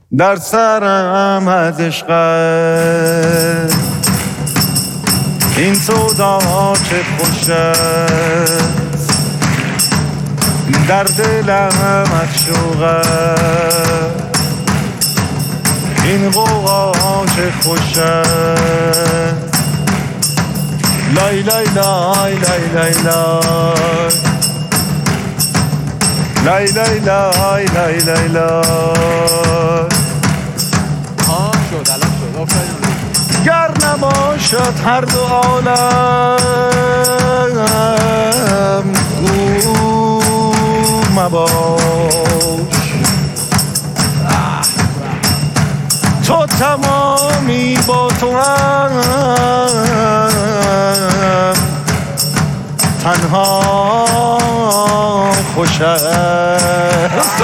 در سرم از عشقت این سودا چه خوش است، در دلم از شوقت این غوغا چه خوش است. لای لای لای لای لای لای لای لای لای لای لای. شد الان شد آفرین. گر نباشد هر دو عالم گو مباش، تو تمامی با تو هم تنها خوش است.